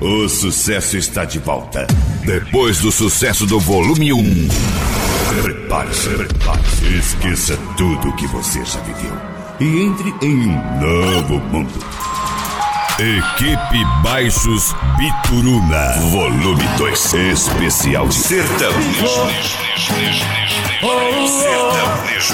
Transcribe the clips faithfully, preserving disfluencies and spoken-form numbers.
O sucesso está de volta. Depois do sucesso do volume um. Prepare-se, prepare-se. Esqueça tudo o que você já viveu e entre em um novo mundo. Equipe Baixos Bituruna, volume dois. Especial de sertanejo. Sertanejo.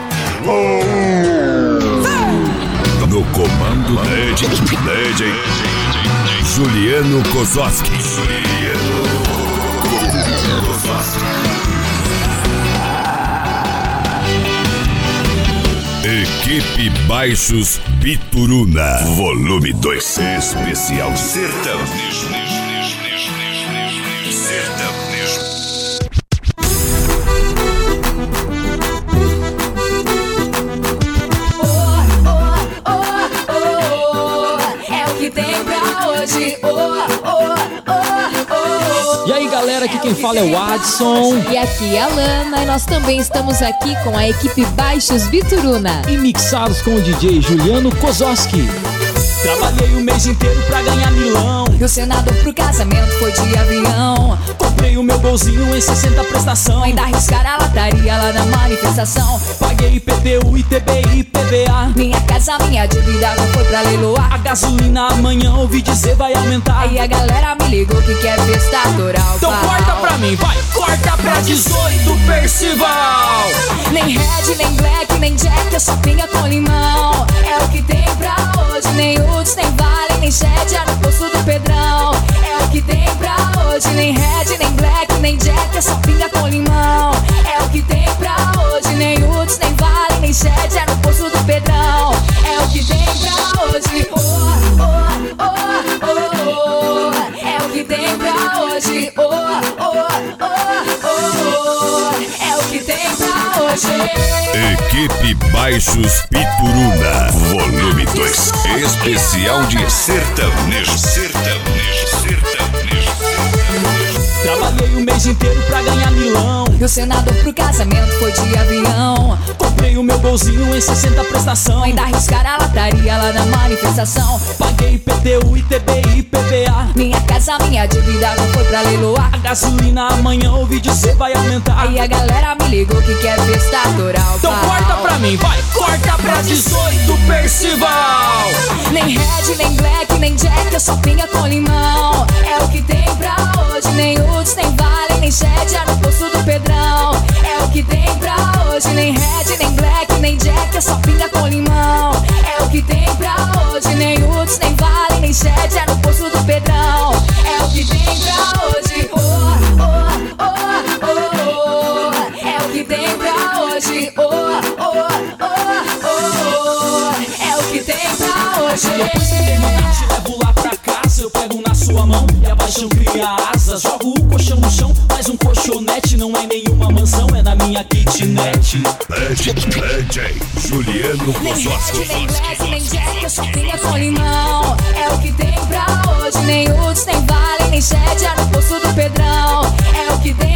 No comando D J, D J Juliano Kozowski. Juliano Kozowski. Equipe Baixos Bituruna, volume dois. Especial sertanejo. Sertanejo. Oh, oh, oh, oh, é o que tem pra hoje. Oh, oh, oh, oh. E aí, galera, aqui quem fala é o Adson. E aqui é a Lana, e nós também estamos aqui com a equipe Baixos Bituruna. E mixados com o D J Juliano Kozowski. Trabalhei o mês inteiro pra ganhar milão. E o Senado pro casamento foi de avião. Comprei o meu golzinho em sessenta prestação. Ainda arriscaram a lataria lá na manifestação. Paguei I P T U, I T B I, I P V A. Minha casa, minha dívida não foi pra leiloar. A gasolina amanhã ouvi dizer vai aumentar. Aí a galera me ligou que quer festa toral. Então corta pra mim, vai, corta pra dezoito, Percival. Nem red, nem black, nem jack, é só pinga com limão. É o que tem pra hoje, nem Uds, nem Vale, nem Shed, é no poço do Pedrão. É o que tem pra hoje, nem red, nem black, nem jack, é só pinga com limão. É o que tem pra hoje, nem Uds, nem Vale, nem Shed, é no poço do Pedrão. É o que tem pra hoje, oh, oh, oh, oh, oh. É o que tem pra hoje, oh, oh, oh, oh. É o que tem pra hoje. Equipe Baixos Bituruna, volume dois. Especial de sertanejo. Sertanejo, sertanejo. Trabalhei o mês inteiro pra ganhar milão. E o Senado pro casamento foi de avião. Comprei o meu golzinho em sessenta prestação. Ainda arriscaram a lataria lá na manifestação. Paguei I P T U, I T B I, I P V A. Minha casa, minha dívida não foi pra leiloar. A gasolina amanhã ouvi dizer vai aumentar. Aí a galera me ligou que quer festa toral. Então corta pra mim, vai, corta pra dezoito, Percival. Nem red, nem black, nem jack, é só pinga com limão. É o que tem pra hoje, nem Uds, nem Vale, nem Shed, é no poço do Pedrão. É o que tem pra hoje, nem red, nem black, nem jack, é só pinga com limão. É o que tem pra hoje, nem Uds, nem Vale, nem Shed, é no poço do Pedrão. É o que tem pra hoje, oh, oh, oh, oh, oh. É o que tem pra hoje, oh, oh, oh, oh. É o que tem pra hoje. Depois que terminar te levo lá pra casa. Eu pego na sua mão e a paixão cria asas. Jogo o colchão no chão, mas um colchonete não é nenhuma mansão, é na minha kitnet. D J Juliano Kozowski. Nem black, nem jack, eu só pinga com limão. É o que tem pra hoje, nem Uds, nem Vale, nem Shed, é no poço do Pedrão. É o que tem